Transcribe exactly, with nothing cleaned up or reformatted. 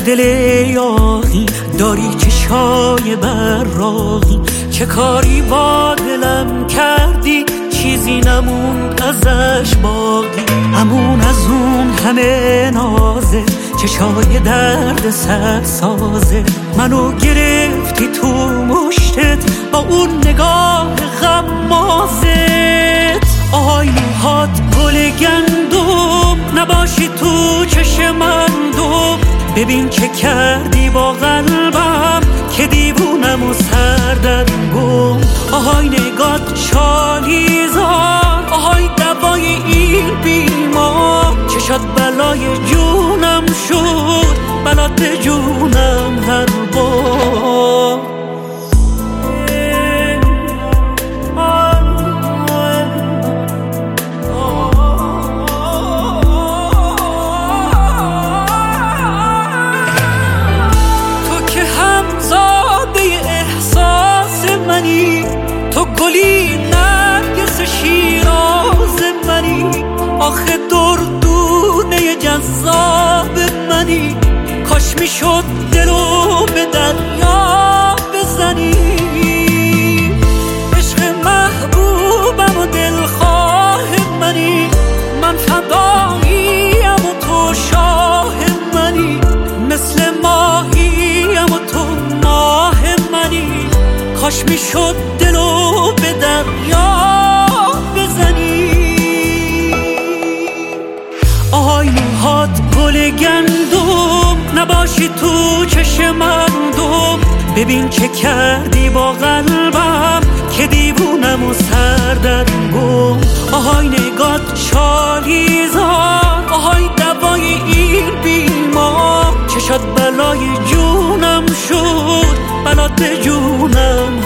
دل یاغی داری چشای براقی، چه کاری با دلم کردی چیزی نموند ازش باقی. امون از اون همه نازه چشای درد سر سازه، منو گرفتی تو مشتت با اون نگاه غمازت. آهای موهات گل گندم نباشی تو چشم من دوم، ببین چه کردی با قلبم که دیوونم و سردرگم. آهای نگات شالیزار، آهای دوای این بیمار، چشات بلای جونم شد بلات جونم هر بار. تو گلی نرگس شیراز منی، آخه دردونه جذاب منی. کاش میشد دلو به دریا بزنی، عشق محبوبم و دلخواه منی. من فداییم و تو شاه منی، مثل ماهیم و تو ماه منی. کاش میشد دلو به دریا بزنی. آهای موهات گل گندم نباشی تو چشم من دوم، ببین چه کردی با قلبم که دیوونم و سردرگم. آهای نگات شالیزار، آهای دوای این بیمار، چشات بلای جونم شد بلات جونم